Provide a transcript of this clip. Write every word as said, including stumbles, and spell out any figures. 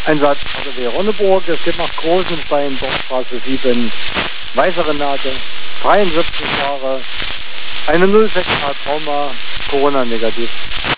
Einsatz A G W Ronneburg, es geht nach Großenstein, Dorfstraße sieben, Weiße Renate, dreiundsiebzig Jahre, eine null sechs Trauma, Corona negativ.